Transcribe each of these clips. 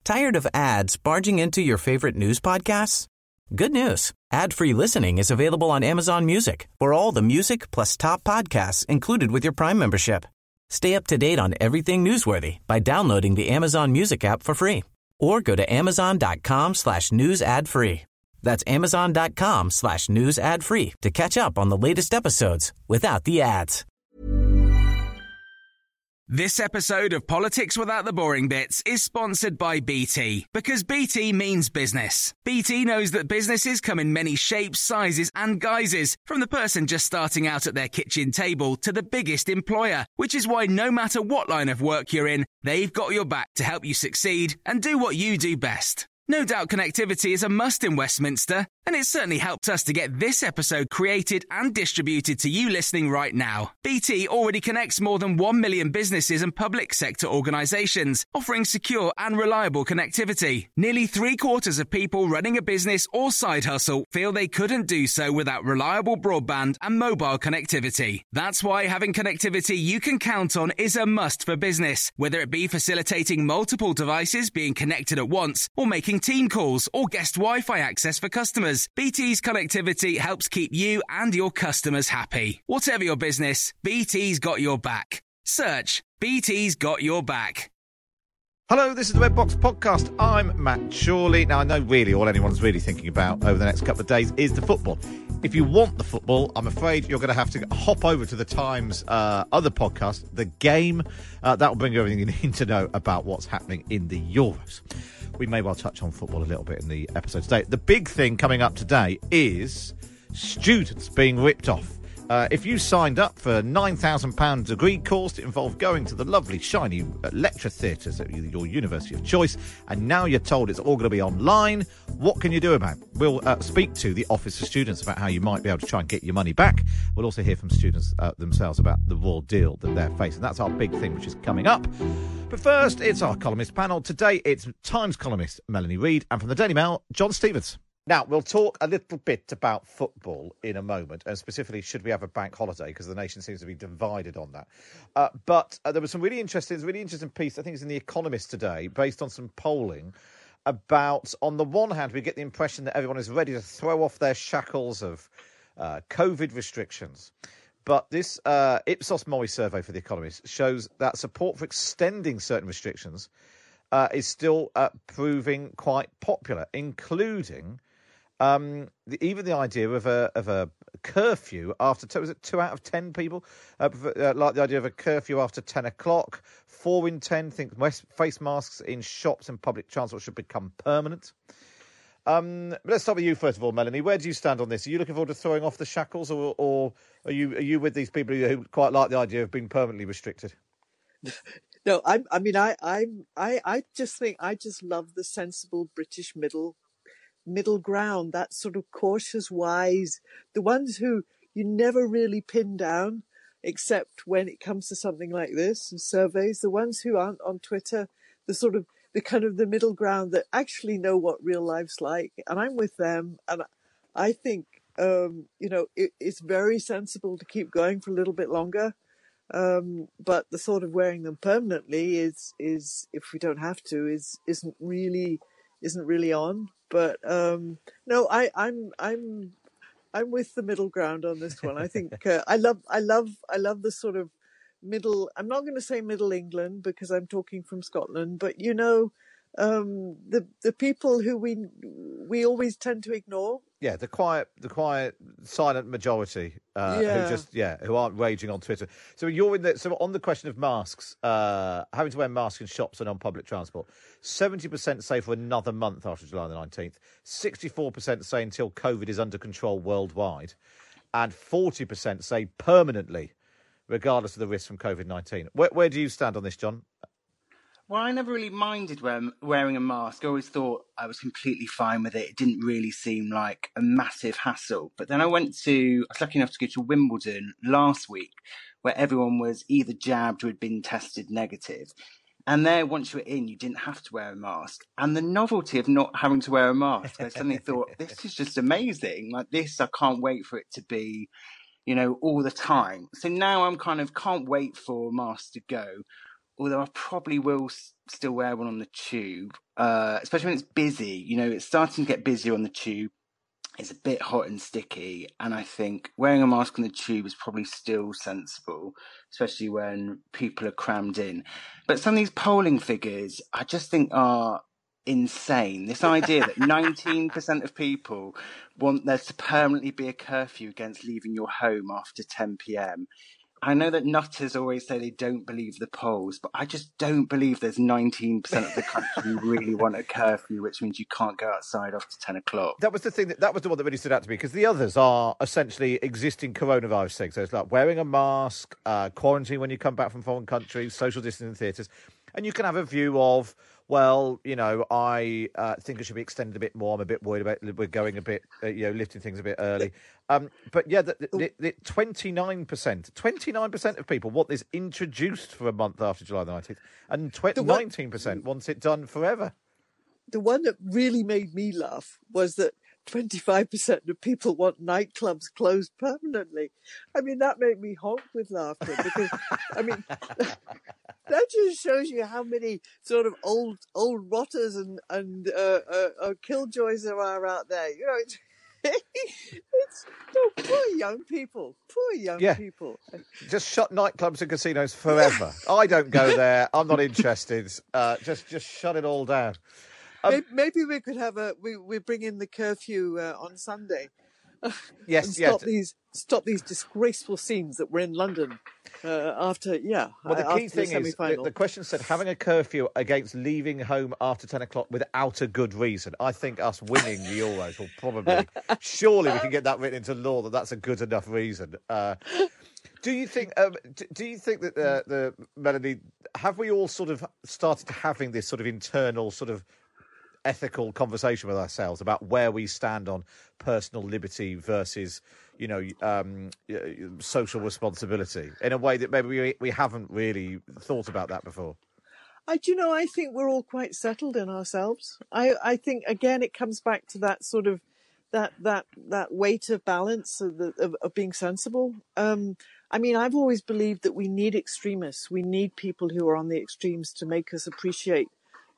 Tired of ads barging into your favorite news podcasts? Good news. Ad-free listening is available on Amazon Music for all the music plus top podcasts included with your Prime membership. Stay up to date on everything newsworthy by downloading the Amazon Music app for free or go to amazon.com/news ad free. That's amazon.com/news ad free to catch up on the latest episodes without the ads. This episode of Politics Without the Boring Bits is sponsored by BT, because BT means business. BT knows that businesses come in many shapes, sizes and guises, from the person just starting out at their kitchen table to the biggest employer, which is why no matter what line of work you're in, they've got your back to help you succeed and do what you do best. No doubt connectivity is a must in Westminster, and it's certainly helped us to get this episode created and distributed to you listening right now. BT already connects more than 1 million businesses and public sector organisations, offering secure and reliable connectivity. Nearly 3/4 of people running a business or side hustle feel they couldn't do so without reliable broadband and mobile connectivity. That's why having connectivity you can count on is a must for business, whether it be facilitating multiple devices being connected at once or making team calls or guest Wi-Fi access for customers. BT's connectivity helps keep you and your customers happy. Whatever your business, BT's got your back. Search BT's got your back. Hello, this is the Red Box Podcast. I'm Matt Chorley. Now, I know really all anyone's really thinking about over the next couple of days is the football. If you want the football, I'm afraid you're going to have to hop over to the Times other podcast, The Game. That will bring you everything you need to know about what's happening in the Euros. We may well touch on football a little bit in the episode today. The big thing coming up today is students being ripped off. If you signed up for a £9,000 degree course that involved going to the lovely, shiny lecture theatres at your university of choice, and now you're told it's all going to be online, what can you do about it? We'll speak to the Office for Students about how you might be able to try and get your money back. We'll also hear from students themselves about the raw deal that they're facing. That's our big thing, which is coming up. But first, it's our columnist panel. Today, it's Times columnist Melanie Reid, and from the Daily Mail, John Stevens. Now, we'll talk a little bit about football in a moment, and specifically, should we have a bank holiday, because the nation seems to be divided on that. But there was some really interesting piece, I think it's in The Economist today, based on some polling about, on the one hand, we get the impression that everyone is ready to throw off their shackles of COVID restrictions. But this Ipsos Mori survey for The Economist shows that support for extending certain restrictions is still proving quite popular, including even the idea of a curfew after, was it 2 out of 10 people like the idea of a curfew after 10 o'clock. 4 in 10 think face masks in shops and public transport should become permanent. But let's start with you first of all, Melanie. Where do you stand on this? Are you looking forward to throwing off the shackles, or are you with these people who quite like the idea of being permanently restricted? No, I just think I just love the sensible British middle ground, that sort of cautious, wise, the ones who you never really pin down, except when it comes to something like this and surveys, the ones who aren't on Twitter, the kind of the middle ground that actually know what real life's like. And I'm with them. And I think, it's very sensible to keep going for a little bit longer. But the thought of wearing them permanently is if we don't have to, isn't really on. But no, I'm with the middle ground on this one. I think I love the sort of middle. I'm not going to say Middle England because I'm talking from Scotland, but the people who we always tend to ignore. Yeah, the quiet, silent majority who aren't raging on Twitter. So you're on the question of masks, having to wear masks in shops and on public transport. 70% say for another month after July the 19th. 64% say until COVID is under control worldwide, and 40% say permanently, regardless of the risk from COVID-19. Where do you stand on this, John? Well, I never really minded wearing a mask. I always thought I was completely fine with it. It didn't really seem like a massive hassle. But then I was lucky enough to go to Wimbledon last week, where everyone was either jabbed or had been tested negative. And there, once you were in, you didn't have to wear a mask. And the novelty of not having to wear a mask, I suddenly thought, this is just amazing. Like this, I can't wait for it to be, all the time. So now I'm can't wait for masks to go. although I probably will still wear one on the tube, especially when it's busy. You know, it's starting to get busier on the tube. It's a bit hot and sticky, and I think wearing a mask on the tube is probably still sensible, especially when people are crammed in. But some of these polling figures, I just think are insane. This idea that 19% of people want there to permanently be a curfew against leaving your home after 10 p.m. I know that nutters always say they don't believe the polls, but I just don't believe there's 19% of the country who really want a curfew, which means you can't go outside after 10 o'clock. That was the thing, that was the one that really stood out to me, because the others are essentially existing coronavirus things. So it's like wearing a mask, quarantine when you come back from foreign countries, social distancing in theatres. And you can have a view of, well, you know, I think it should be extended a bit more. I'm a bit worried about we're going a bit, lifting things a bit early. But yeah, the 29% of people want this introduced for a month after July the 19th, and 19% wants it done forever. The one that really made me laugh was that 25% of people want nightclubs closed permanently. I mean, that made me honk with laughter because, I mean, that just shows you how many sort of old rotters and killjoys there are out there. You know, it's poor young people. People. Just shut nightclubs and casinos forever. I don't go there. I'm not interested. Just shut it all down. Maybe we could have we bring in the curfew on Sunday. Yes, Stop these disgraceful scenes that were in London after. Yeah. Well, the key thing is the question said having a curfew against leaving home after 10 o'clock without a good reason. I think us winning the Euros will probably surely we can get that written into law that that's a good enough reason. Do you think? Do you think that the Melanie, have we all sort of started having this sort of internal sort of ethical conversation with ourselves about where we stand on personal liberty versus, social responsibility in a way that maybe we haven't really thought about that before? I think we're all quite settled in ourselves. I think, again, it comes back to that sort of that weight of balance of being sensible. I mean, I've always believed that we need extremists. We need people who are on the extremes to make us appreciate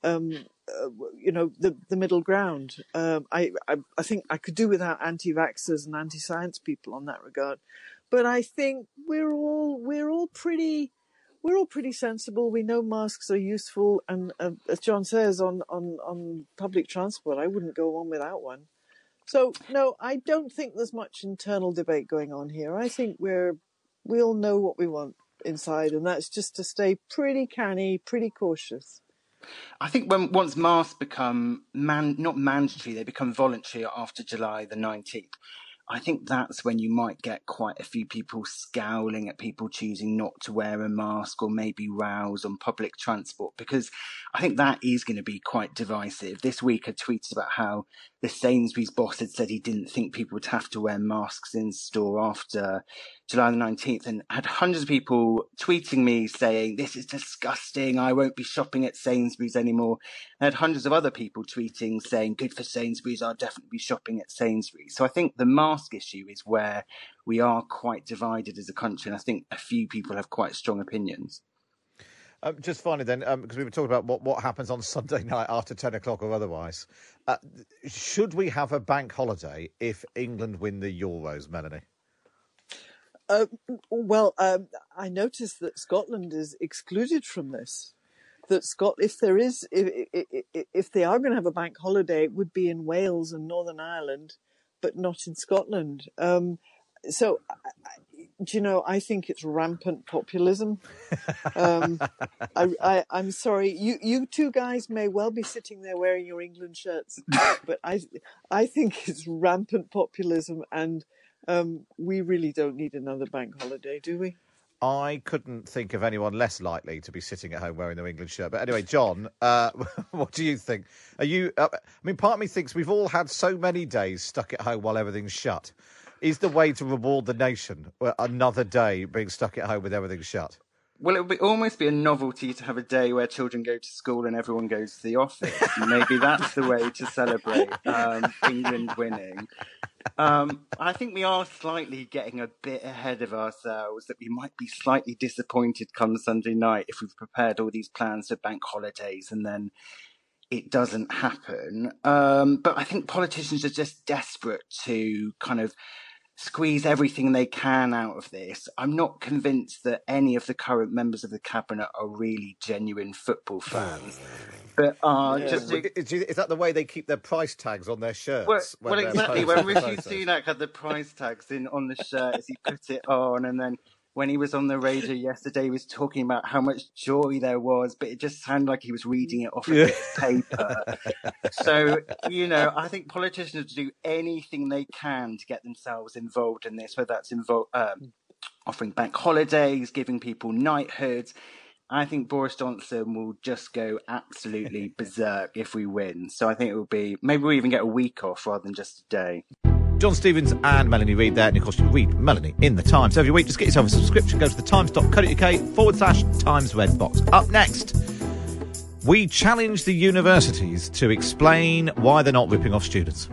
the middle ground. I think I could do without anti-vaxxers and anti-science people on that regard, but I think we're all pretty sensible. We know masks are useful, and as John says, on public transport, I wouldn't go on without one. So no, I don't think there's much internal debate going on here. I think we all know what we want inside, and that's just to stay pretty canny, pretty cautious. I think once masks become not mandatory, they become voluntary after July the 19th. I think that's when you might get quite a few people scowling at people choosing not to wear a mask, or maybe rows on public transport, because I think that is going to be quite divisive. This week I tweeted about how the Sainsbury's boss had said he didn't think people would have to wear masks in store after July the 19th, and had hundreds of people tweeting me saying, "This is disgusting, I won't be shopping at Sainsbury's anymore." And I had hundreds of other people tweeting saying, "Good for Sainsbury's, I'll definitely be shopping at Sainsbury's." So I think the mask issue is where we are quite divided as a country, and I think a few people have quite strong opinions. Just finally then, because we were talking about what happens on Sunday night after 10 o'clock or otherwise, should we have a bank holiday if England win the Euros, Melanie? I noticed that Scotland is excluded from this. That if they are going to have a bank holiday, it would be in Wales and Northern Ireland, but not in Scotland. I think it's rampant populism. I'm sorry, you two guys may well be sitting there wearing your England shirts, but I think it's rampant populism, and we really don't need another bank holiday, do we? I couldn't think of anyone less likely to be sitting at home wearing their England shirt. But anyway, John, what do you think? Are you? Part of me thinks we've all had so many days stuck at home while everything's shut. Is the way to reward the nation another day being stuck at home with everything shut? Well, it would almost be a novelty to have a day where children go to school and everyone goes to the office. Maybe that's the way to celebrate England winning. I think we are slightly getting a bit ahead of ourselves, that we might be slightly disappointed come Sunday night if we've prepared all these plans for bank holidays and then it doesn't happen. But I think politicians are just desperate to kind of squeeze everything they can out of this. I'm not convinced that any of the current members of the cabinet are really genuine football fans, but are just. Is that the way they keep their price tags on their shirts? Well, exactly. When Rishi Sunak had the price tags on the shirt as he put it on, and then when he was on the radio yesterday, he was talking about how much joy there was, but it just sounded like he was reading it off a bit of paper. So, I think politicians do anything they can to get themselves involved in this, whether that's offering bank holidays, giving people knighthoods. I think Boris Johnson will just go absolutely berserk if we win. So I think it will be, maybe we'll even get a week off rather than just a day. John Stevens and Melanie Reid there, and of course you can read Melanie in The Times. So every week, just get yourself a subscription, go to thetimes.co.uk/Times Red Box. Up next, we challenge the universities to explain why they're not ripping off students.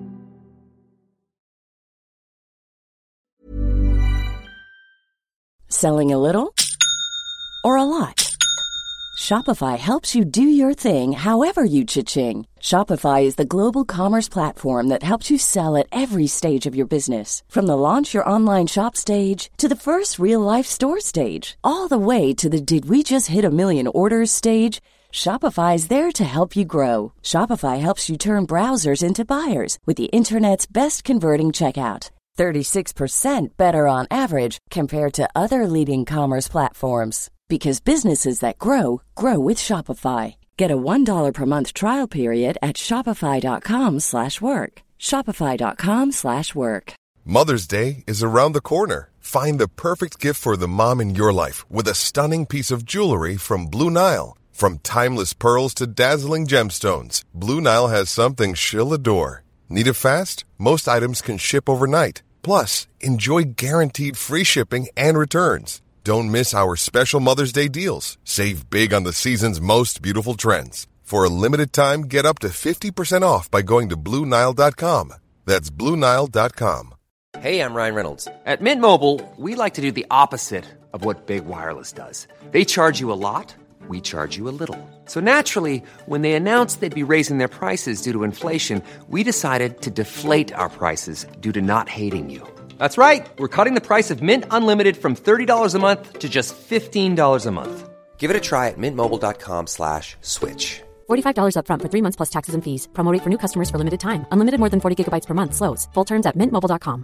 Selling a little or a lot? Shopify helps you do your thing however you cha-ching. Shopify is the global commerce platform that helps you sell at every stage of your business. From the launch your online shop stage to the first real-life store stage, all the way to the did we just hit a million orders stage. Shopify is there to help you grow. Shopify helps you turn browsers into buyers with the internet's best converting checkout. 36% better on average compared to other leading commerce platforms. Because businesses that grow, grow with Shopify. Get a $1 per month trial period at shopify.com/work. Shopify.com/work. Mother's Day is around the corner. Find the perfect gift for the mom in your life with a stunning piece of jewelry from Blue Nile. From timeless pearls to dazzling gemstones, Blue Nile has something she'll adore. Need it fast? Most items can ship overnight. Plus, enjoy guaranteed free shipping and returns. Don't miss our special Mother's Day deals. Save big on the season's most beautiful trends. For a limited time, get up to 50% off by going to BlueNile.com. That's BlueNile.com. Hey, I'm Ryan Reynolds. At Mint Mobile, we like to do the opposite of what Big Wireless does. They charge you a lot, we charge you a little. So naturally, when they announced they'd be raising their prices due to inflation, we decided to deflate our prices due to not hating you. That's right. We're cutting the price of Mint Unlimited from $30 a month to just $15 a month. Give it a try at mintmobile.com/switch. $45 up front for 3 months plus taxes and fees. Promo rate for new customers for limited time. Unlimited more than 40 gigabytes per month. Slows full terms at mintmobile.com.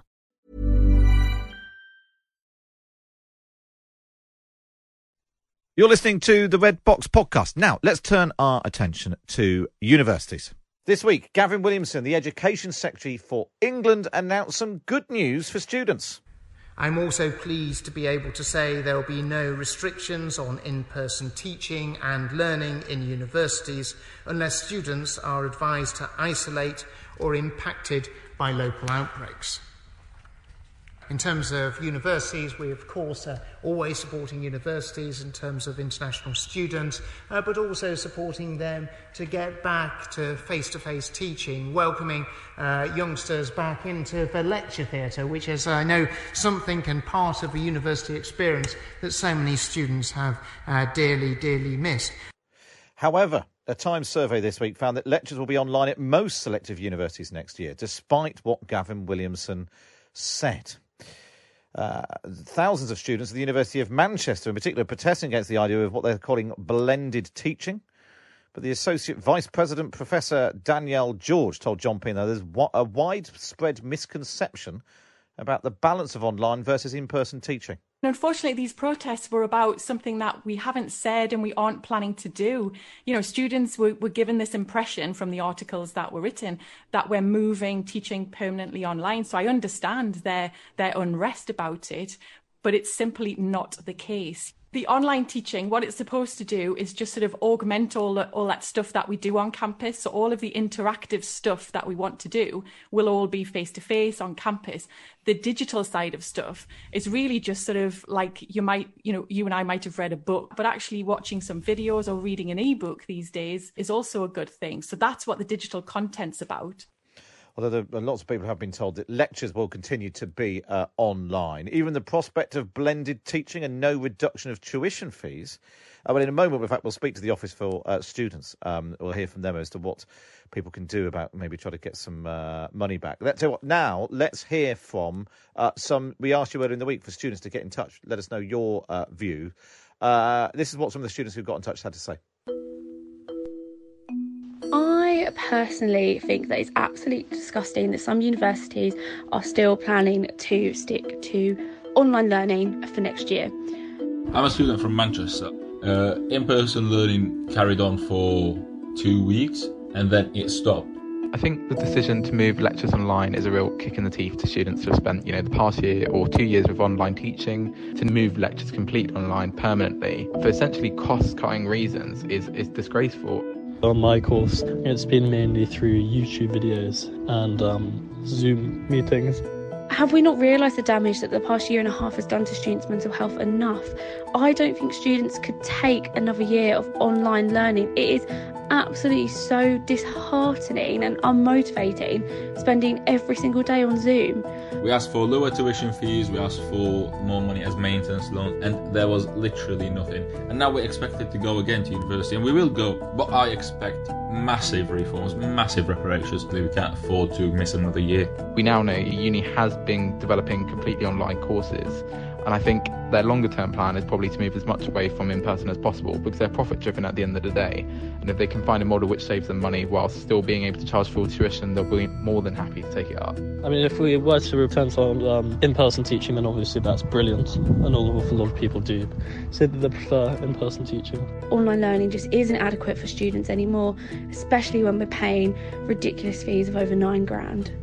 You're listening to the Red Box podcast. Now, let's turn our attention to universities. This week, Gavin Williamson, the Education Secretary for England, announced some good news for students. I'm also pleased to be able to say there will be no restrictions on in-person teaching and learning in universities unless students are advised to isolate or impacted by local outbreaks. In terms of universities, we of course are always supporting universities in terms of international students, but also supporting them to get back to face-to-face teaching, welcoming youngsters back into the lecture theatre, which is, I know, something and part of a university experience that so many students have dearly, dearly missed. However, a Times survey this week found that lectures will be online at most selective universities next year, despite what Gavin Williamson said. Thousands of students at the University of Manchester in particular protesting against the idea of what they're calling blended teaching. But the Associate Vice President, Professor Danielle George, told John Pino there's a widespread misconception about the balance of online versus in-person teaching. Unfortunately, these protests were about something that we haven't said and we aren't planning to do. You know, students were given this impression from the articles that were written that we're moving teaching permanently online. So I understand their unrest about it, but it's simply not the case. The online teaching, what it's supposed to do is just sort of augment all that stuff that we do on campus. So all of the interactive stuff that we want to do will all be face-to-face on campus. The digital side of stuff is really just sort of like you and I might have read a book, but actually watching some videos or reading an ebook these days is also a good thing. So that's what the digital content's about. Although lots of people have been told that lectures will continue to be online. Even the prospect of blended teaching and no reduction of tuition fees. Well, in a moment, in fact, we'll speak to the Office for Students. We'll hear from them as to what people can do about maybe try to get some money back. Now, let's hear from some. We asked you earlier in the week for students to get in touch. Let us know your view. This is what some of the students who got in touch had to say. I personally think that it's absolutely disgusting that some universities are still planning to stick to online learning for next year. I'm a student from Manchester. In-person learning carried on for 2 weeks and then it stopped. I think the decision to move lectures online is a real kick in the teeth to students who have spent, the past year or 2 years with online teaching. To move lectures completely online permanently for essentially cost-cutting reasons is disgraceful. On my course, it's been mainly through YouTube videos and Zoom meetings. Have we not realised the damage that the past year and a half has done to students' mental health enough? I don't think students could take another year of online learning. It is absolutely so disheartening and unmotivating spending every single day on Zoom. We asked for lower tuition fees, we asked for more money as maintenance loans, and there was literally nothing. And now we're expected to go again to university, and we will go, but I expect massive reforms, massive reparations. We can't afford to miss another year. We now know uni has been developing completely online courses, and I think their longer term plan is probably to move as much away from in-person as possible because they're profit driven at the end of the day, and if they can find a model which saves them money while still being able to charge full tuition, they'll be more than happy to take it up. I mean, if we were to return to in-person teaching, then obviously that's brilliant, and a lot of people do say that they prefer in-person teaching. Online learning just isn't adequate for students anymore, especially when we're paying ridiculous fees of over $9,000.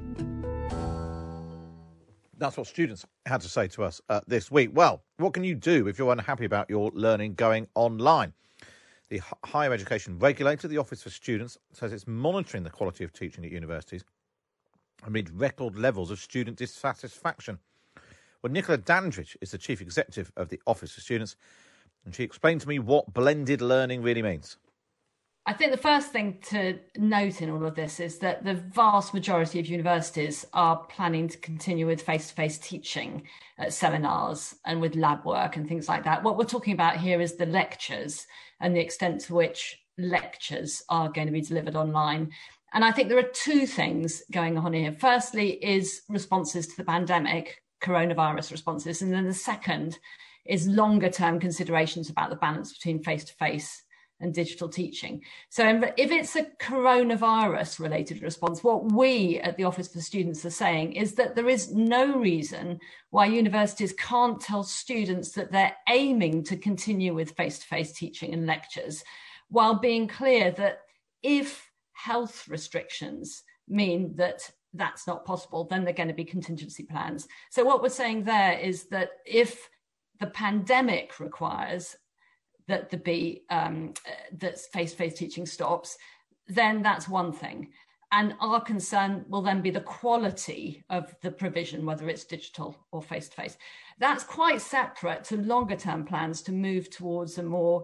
That's what students had to say to us this week. Well, what can you do if you're unhappy about your learning going online? The Higher Education Regulator, the Office for Students, says it's monitoring the quality of teaching at universities amid record levels of student dissatisfaction. Well, Nicola Dandridge is the Chief Executive of the Office for Students, and she explained to me what blended learning really means. I think the first thing to note in all of this is that the vast majority of universities are planning to continue with face-to-face teaching at seminars and with lab work and things like that. What we're talking about here is the lectures and the extent to which lectures are going to be delivered online. And I think there are two things going on here. Firstly is responses to the pandemic, coronavirus responses. And then the second is longer term considerations about the balance between face-to-face and digital teaching. So if it's a coronavirus related response, what we at the Office for Students are saying is that there is no reason why universities can't tell students that they're aiming to continue with face-to-face teaching and lectures, while being clear that if health restrictions mean that that's not possible, then there are going to be contingency plans. So what we're saying there is that if the pandemic requires that there be that face-to-face teaching stops, then that's one thing. And our concern will then be the quality of the provision, whether it's digital or face-to-face. That's quite separate to longer term plans to move towards a more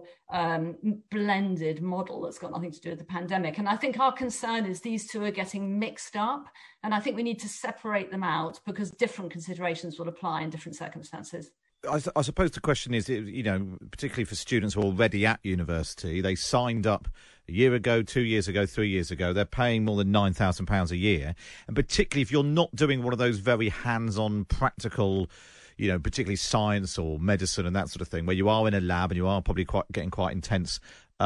blended model that's got nothing to do with the pandemic. And I think our concern is these two are getting mixed up. And I think we need to separate them out because different considerations will apply in different circumstances. I suppose the question is, particularly for students who are already at university, they signed up a year ago, 2 years ago, 3 years ago. They're paying more than £9,000 a year. And particularly if you're not doing one of those very hands-on practical, particularly science or medicine and that sort of thing, where you are in a lab and you are probably getting quite intense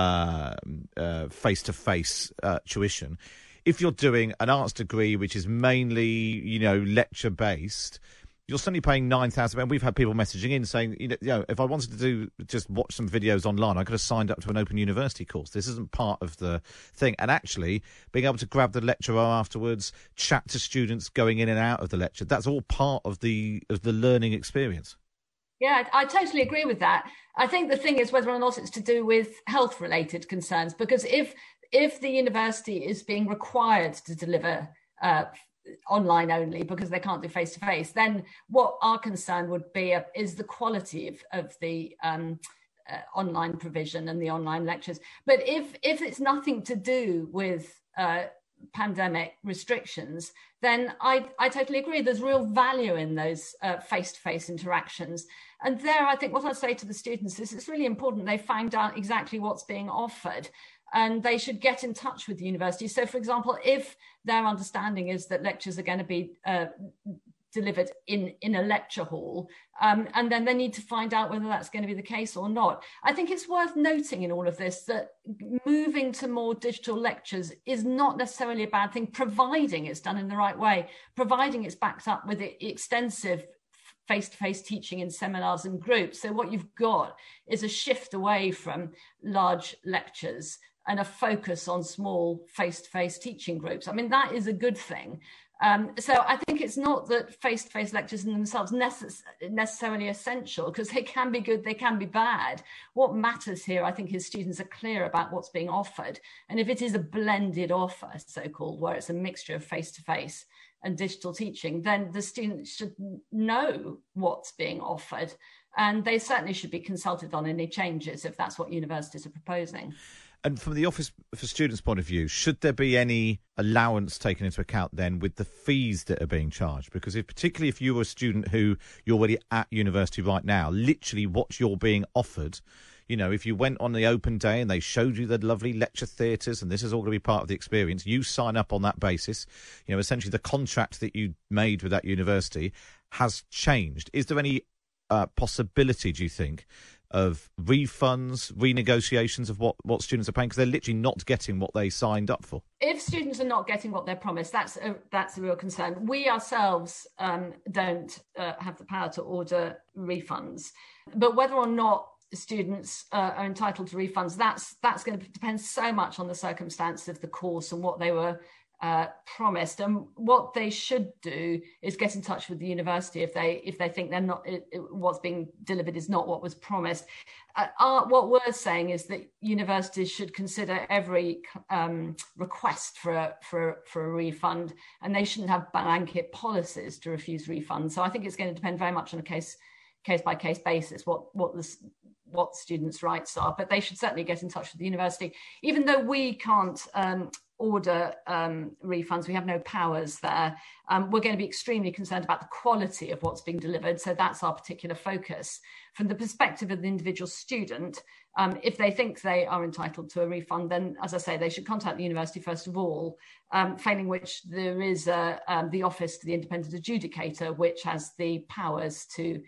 face-to-face tuition. If you're doing an arts degree, which is mainly, lecture-based, you're suddenly paying £9,000. We've had people messaging in saying, if I wanted to just watch some videos online, I could have signed up to an Open University course. This isn't part of the thing. And actually, being able to grab the lecturer afterwards, chat to students going in and out of the lecture, that's all part of the learning experience. Yeah, I totally agree with that. I think the thing is whether or not it's to do with health-related concerns, because if the university is being required to deliver online only because they can't do face-to-face, then what our concern would be is the quality of the online provision and the online lectures. But if it's nothing to do with pandemic restrictions, then I totally agree. There's real value in those face-to-face interactions. And there, I think what I'd say to the students is it's really important they find out exactly what's being offered, and they should get in touch with the university. So, for example, if their understanding is that lectures are going to be delivered in a lecture hall, and then they need to find out whether that's going to be the case or not. I think it's worth noting in all of this that moving to more digital lectures is not necessarily a bad thing, providing it's done in the right way, providing it's backed up with extensive face-to-face teaching in seminars and groups. So what you've got is a shift away from large lectures and a focus on small face-to-face teaching groups. I mean, that is a good thing. So I think it's not that face-to-face lectures in themselves necessarily essential, because they can be good, they can be bad. What matters here, I think, is students are clear about what's being offered. And if it is a blended offer, so-called, where it's a mixture of face-to-face and digital teaching, then the students should know what's being offered. And they certainly should be consulted on any changes if that's what universities are proposing. And from the Office for Students' point of view, should there be any allowance taken into account then with the fees that are being charged? Because particularly if you're a student who you're already at university right now, literally what you're being offered, you know, if you went on the open day and they showed you the lovely lecture theatres and this is all going to be part of the experience, you sign up on that basis. You know, essentially the contract that you made with that university has changed. Is there any possibility, do you think, of refunds, renegotiations of what students are paying, because they're literally not getting what they signed up for? If students are not getting what they're promised, that's a real concern. We ourselves don't have the power to order refunds, but whether or not students are entitled to refunds, that's going to depend so much on the circumstance of the course and what they were promised. And what they should do is get in touch with the university if they think they're not what's being delivered is not what was promised. What we're saying is that universities should consider every request for a refund, and they shouldn't have blanket policies to refuse refunds. So I think it's going to depend very much on a case by case basis what students' rights are, but they should certainly get in touch with the university. Even though we can't order refunds, we have no powers there, we're going to be extremely concerned about the quality of what's being delivered, so that's our particular focus. From the perspective of the individual student, if they think they are entitled to a refund, then, as I say, they should contact the university first of all, failing which there is the Office to the Independent Adjudicator, which has the powers to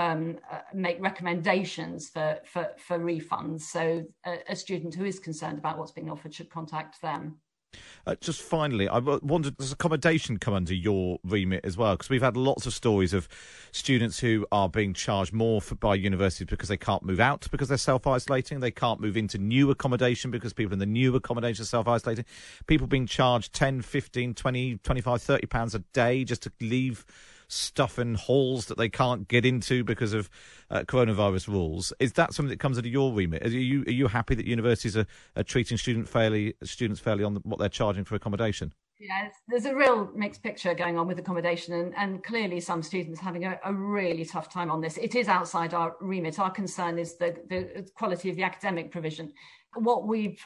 make recommendations for refunds. So a student who is concerned about what's being offered should contact them. Just finally, I wondered, does accommodation come under your remit as well? Because we've had lots of stories of students who are being charged more by universities because they can't move out because they're self-isolating. They can't move into new accommodation because people in the new accommodation are self-isolating. People being charged 10, 15, 20, 25, 30 pounds a day just to leave stuff in halls that they can't get into because of coronavirus rules. Is that something that comes under your remit? Are you happy that universities are treating students fairly on what they're charging for accommodation? Yeah, there's a real mixed picture going on with accommodation, and clearly some students are having a really tough time on this. It is outside our remit. Our concern is the quality of the academic provision. What we've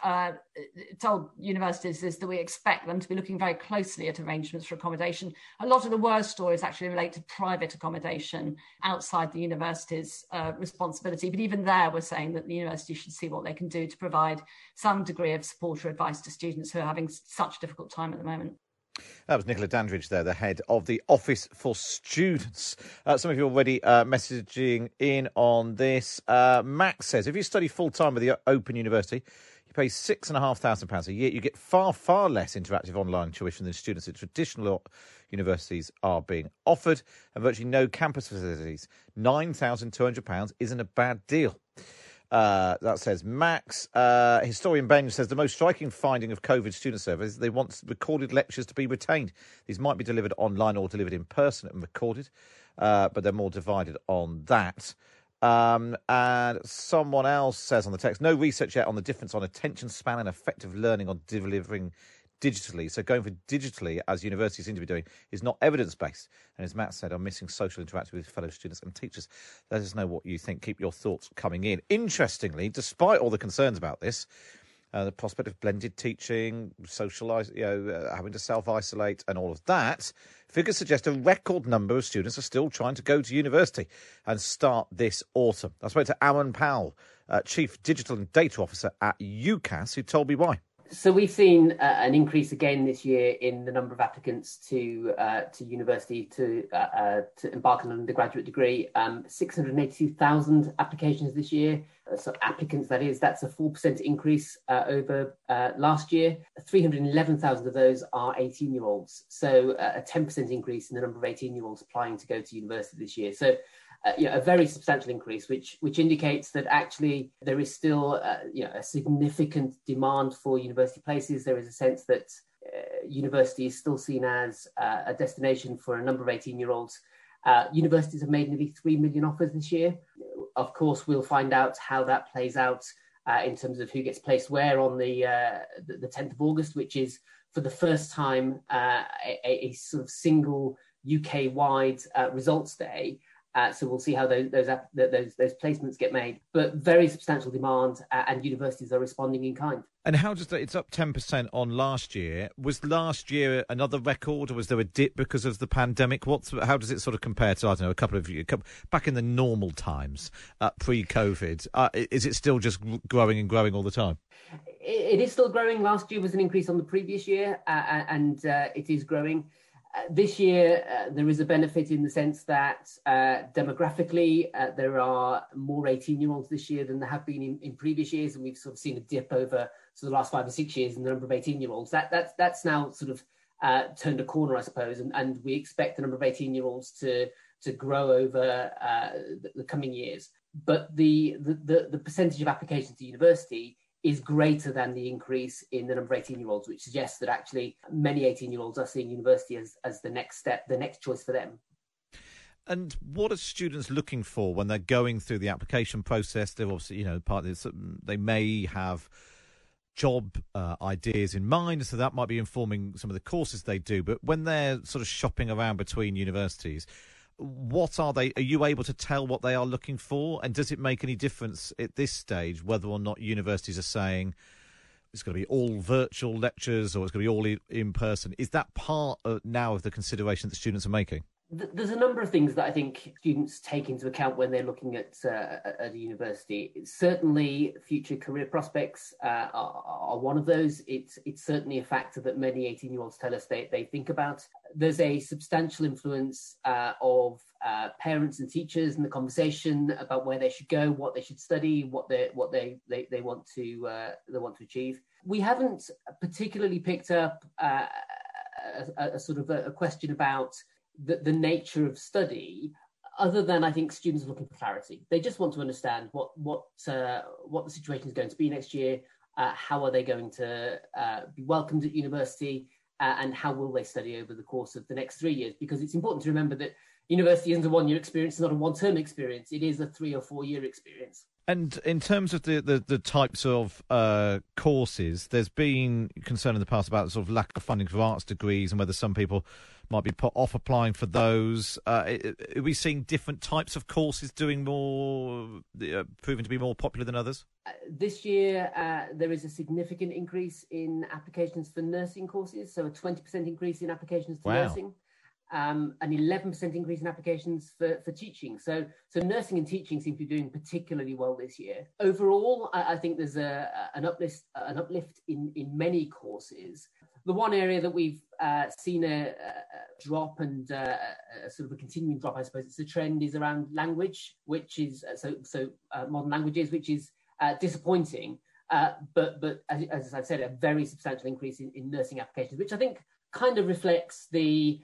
told universities is that we expect them to be looking very closely at arrangements for accommodation. A lot of the worst stories actually relate to private accommodation outside the university's responsibility. But even there, we're saying that the university should see what they can do to provide some degree of support or advice to students who are having such a difficult time at the moment. That was Nicola Dandridge there, the head of the Office for Students. Some of you are already messaging in on this. Max says, if you study full-time with the Open University, you pay £6,500 a year. You get far, far less interactive online tuition than students at traditional universities are being offered, and virtually no campus facilities. £9,200 isn't a bad deal. That says Max. Historian Ben says the most striking finding of COVID student surveys is they want recorded lectures to be retained. These might be delivered online or delivered in person and recorded, but they're more divided on that. And someone else says on the text, no research yet on the difference on attention span and effective learning on delivering digitally. So going for digitally, as universities seem to be doing, is not evidence-based. And as Matt said, I'm missing social interaction with fellow students and teachers. Let us know what you think. Keep your thoughts coming in. Interestingly, despite all the concerns about this, the prospect of blended teaching, having to self-isolate and all of that, figures suggest a record number of students are still trying to go to university and start this autumn. I spoke to Alan Powell, Chief Digital and Data Officer at UCAS, who told me why. So we've seen an increase again this year in the number of applicants to university to embark on an undergraduate degree. 682,000 applications this year. So applicants, that is, that's a 4% increase over last year. 311,000 of those are 18-year-olds. So a 10% increase in the number of 18-year-olds applying to go to university this year. So a very substantial increase, which indicates that actually there is still a significant demand for university places. There is a sense that university is still seen as a destination for a number of 18-year-olds. Universities have made nearly 3 million offers this year. Of course, we'll find out how that plays out in terms of who gets placed where on the 10th of August, which is for the first time a sort of single UK-wide results day. So we'll see how those placements get made. But very substantial demand, and universities are responding in kind. And how does that? It's up 10% on last year. Was last year another record, or was there a dip because of the pandemic? How does it sort of compare to, I don't know, a couple of years back in the normal times, pre-COVID? Is it still just growing and growing all the time? It is still growing. Last year was an increase on the previous year, and it is growing. This year, there is a benefit in the sense that demographically, there are more 18-year-olds this year than there have been in previous years, and we've sort of seen a dip over the last 5 or 6 years in the number of 18-year-olds. That's now sort of turned a corner, I suppose, and we expect the number of 18-year-olds to grow over the coming years. But the percentage of applications to university is greater than the increase in the number of 18-year-olds, which suggests that actually many 18-year-olds are seeing university as the next step, the next choice for them. And what are students looking for when they're going through the application process? They're obviously, part of this, they may have job ideas in mind, so that might be informing some of the courses they do. But when they're sort of shopping around between universities, what are they? Are you able to tell what they are looking for? And does it make any difference at this stage whether or not universities are saying it's going to be all virtual lectures or it's going to be all in person? Is that part now of the consideration that students are making? There's a number of things that I think students take into account when they're looking at a university. Certainly, future career prospects are one of those. It's certainly a factor that many 18-year-olds tell us they think about. There's a substantial influence of parents and teachers in the conversation about where they should go, what they should study, what they want to achieve. We haven't particularly picked up a sort of a question about the nature of study, other than I think students are looking for clarity. They just want to understand what the situation is going to be next year, how are they going to be welcomed at university, and how will they study over the course of the next 3 years? Because it's important to remember that university isn't a one-year experience, it's not a one-term experience, it is a 3 or 4 year experience. And in terms of the types of courses, there's been concern in the past about sort of lack of funding for arts degrees and whether some people might be put off applying for those. Are we seeing different types of courses doing more, proving to be more popular than others? This year, there is a significant increase in applications for nursing courses, so a 20% increase in applications to nursing. An 11% increase in applications for teaching. So nursing and teaching seem to be doing particularly well this year. Overall, I think there's an uplift in many courses. The one area that we've seen a drop and sort of a continuing drop, I suppose, it's a trend, is around language, which is modern languages, which is disappointing. But as I've said, a very substantial increase in nursing applications, which I think kind of reflects the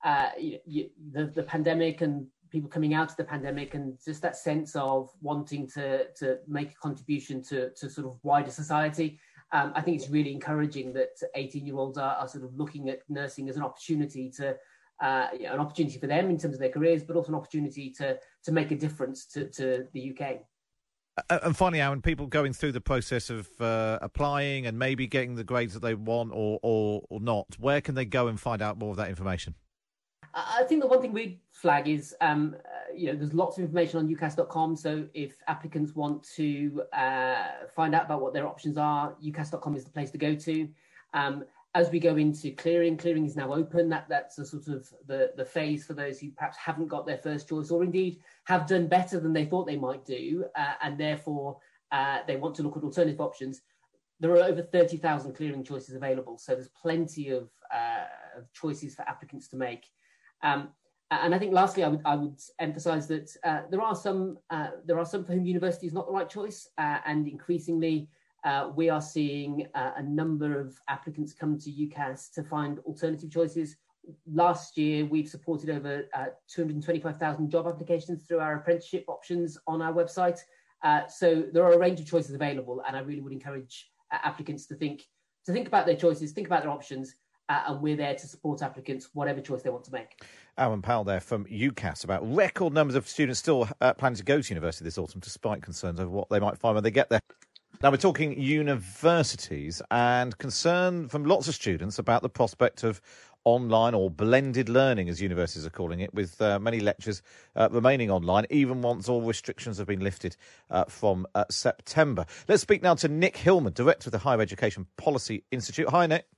pandemic and people coming out of the pandemic, and just that sense of wanting to make a contribution to sort of wider society. I think it's really encouraging that 18-year-olds are sort of looking at nursing as an opportunity to an opportunity for them in terms of their careers, but also an opportunity to make a difference to the UK. And finally, Aaron, people going through the process of applying and maybe getting the grades that they want or not, where can they go and find out more of that information? I think the one thing we'd flag is, there's lots of information on ucas.com. So if applicants want to find out about what their options are, ucas.com is the place to go to. As we go into clearing is now open. That's a sort of the phase for those who perhaps haven't got their first choice or indeed have done better than they thought they might do, and therefore they want to look at alternative options. There are over 30,000 clearing choices available, so there's plenty of choices for applicants to make. And I think lastly, I would emphasise that there are some for whom university is not the right choice, and increasingly we are seeing a number of applicants come to UCAS to find alternative choices. Last year, we've supported over 225,000 job applications through our apprenticeship options on our website. So there are a range of choices available, and I really would encourage applicants to think about their choices, think about their options, and we're there to support applicants, whatever choice they want to make. Aaron Powell there from UCAS about record numbers of students still planning to go to university this autumn, despite concerns over what they might find when they get there. Now, we're talking universities and concern from lots of students about the prospect of online or blended learning, as universities are calling it, with many lectures remaining online, even once all restrictions have been lifted from September. Let's speak now to Nick Hillman, Director of the Higher Education Policy Institute. Hi, Nick.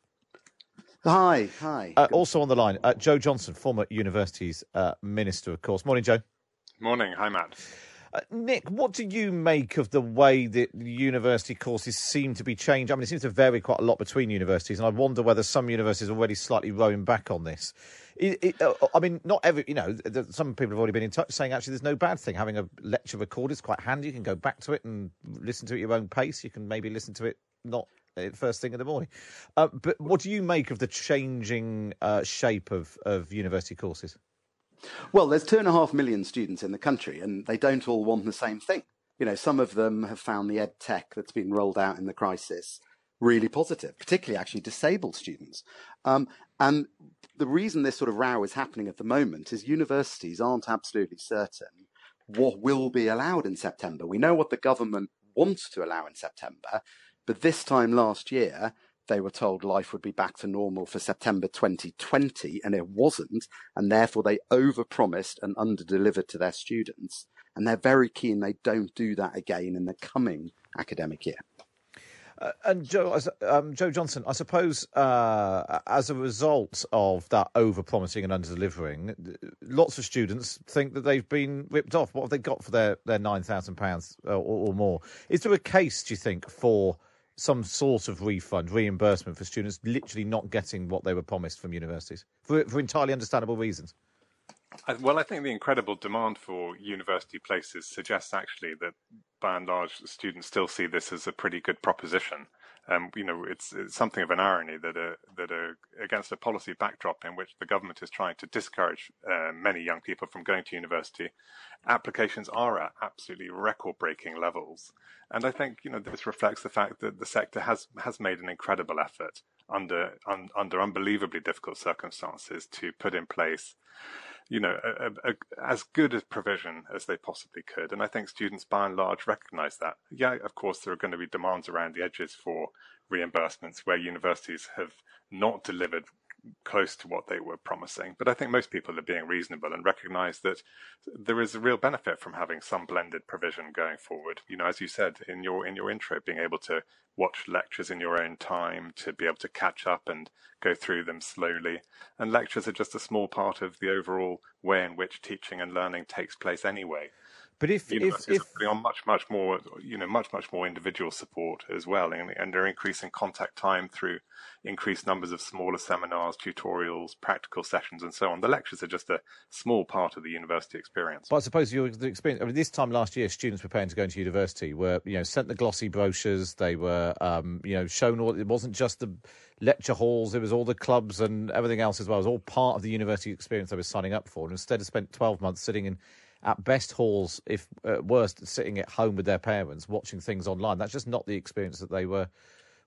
Hi. Also on the line, Joe Johnson, former Universities Minister, of course. Morning, Joe. Morning. Hi, Matt. Nick, what do you make of the way that university courses seem to be changed? I mean, it seems to vary quite a lot between universities, and I wonder whether some universities are already slightly rowing back on this. I mean, not every, some people have already been in touch saying actually there's no bad thing. Having a lecture recorded is quite handy. You can go back to it and listen to it at your own pace. You can maybe listen to it not first thing in the morning. But what do you make of the changing shape of university courses? Well, there's 2.5 million students in the country, and they don't all want the same thing. Some of them have found the ed tech that's been rolled out in the crisis really positive, particularly actually disabled students. And the reason this sort of row is happening at the moment is universities aren't absolutely certain what will be allowed in September. We know what the government wants to allow in September, but this time last year, they were told life would be back to normal for September 2020, and it wasn't, and therefore they overpromised and underdelivered to their students. And they're very keen they don't do that again in the coming academic year. And Joe Johnson, I suppose as a result of that overpromising and underdelivering, lots of students think that they've been ripped off. What have they got for their £9,000 or more? Is there a case, do you think, for some sort of reimbursement for students literally not getting what they were promised from universities for entirely understandable reasons? Well, I think the incredible demand for university places suggests actually that by and large students still see this as a pretty good proposition. It's something of an irony that against a policy backdrop in which the government is trying to discourage many young people from going to university, applications are at absolutely record-breaking levels. And I think this reflects the fact that the sector has made an incredible effort under unbelievably difficult circumstances to put in place as good a provision as they possibly could. And I think students by and large recognise that. Yeah, of course, there are going to be demands around the edges for reimbursements where universities have not delivered close to what they were promising. But I think most people are being reasonable and recognise that there is a real benefit from having some blended provision going forward. As you said in your intro, being able to watch lectures in your own time, to be able to catch up and go through them slowly. And lectures are just a small part of the overall way in which teaching and learning takes place anyway. But if on much more individual support as well, and they're increasing contact time through increased numbers of smaller seminars, tutorials, practical sessions, and so on. The lectures are just a small part of the university experience. But I suppose the experience. I mean, this time last year, students preparing to go into university were, sent the glossy brochures. They were, shown all. It wasn't just the lecture halls; it was all the clubs and everything else as well. It was all part of the university experience they were signing up for. And instead of spent 12 months sitting in, at best, halls, if worst, sitting at home with their parents, watching things online. That's just not the experience that they were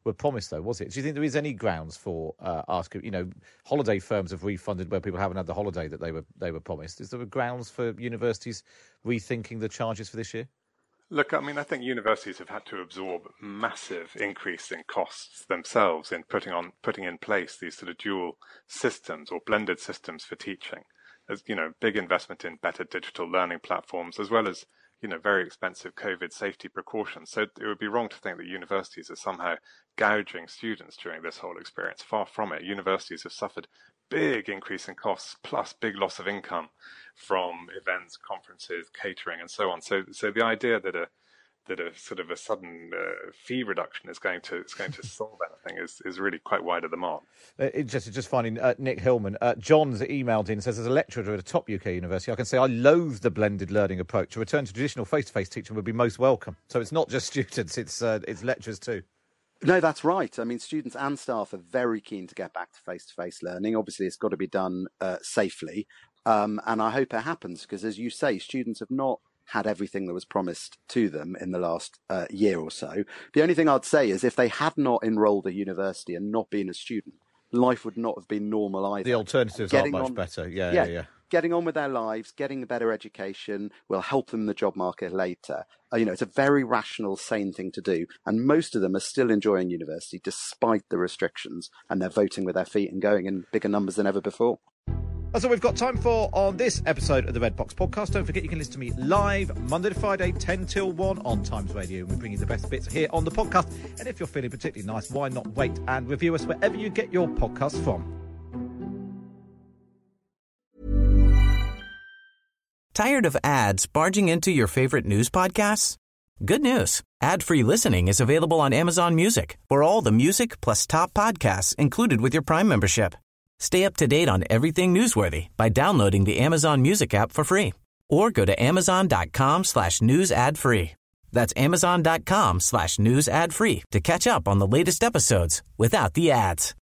were promised, though, was it? Do you think there is any grounds for asking? Holiday firms have refunded where people haven't had the holiday that they were promised. Is there grounds for universities rethinking the charges for this year? Look, I mean, I think universities have had to absorb massive increase in costs themselves in putting in place these sort of dual systems or blended systems for teaching. There's, big investment in better digital learning platforms, as well as, very expensive COVID safety precautions. So it would be wrong to think that universities are somehow gouging students during this whole experience. Far from it. Universities have suffered big increase in costs, plus big loss of income from events, conferences, catering, and so on. So the idea that a sort of a sudden fee reduction is going to solve anything is really quite wide of the mark. Just finding Nick Hillman. John's emailed in and says, as a lecturer at a top UK university, I can say I loathe the blended learning approach. A return to traditional face-to-face teaching would be most welcome. So it's not just students, it's lecturers too. No, that's right. I mean, students and staff are very keen to get back to face-to-face learning. Obviously, it's got to be done safely. And I hope it happens because, as you say, students have not had everything that was promised to them in the last year or so. The only thing I'd say is if they had not enrolled at university and not been a student, life would not have been normal either. The alternatives are much better. Yeah. Getting on with their lives, getting a better education will help them in the job market later. It's a very rational, sane thing to do. And most of them are still enjoying university despite the restrictions, and they're voting with their feet and going in bigger numbers than ever before. That's all we've got time for on this episode of the Red Box Podcast. Don't forget you can listen to me live Monday to Friday, 10 till 1 on Times Radio. And we bring you the best bits here on the podcast. And if you're feeling particularly nice, why not wait and review us wherever you get your podcasts from. Tired of ads barging into your favorite news podcasts? Good news. Ad-free listening is available on Amazon Music for all the music plus top podcasts included with your Prime membership. Stay up to date on everything newsworthy by downloading the Amazon Music app for free or go to amazon.com/news ad free. That's amazon.com/news ad free to catch up on the latest episodes without the ads.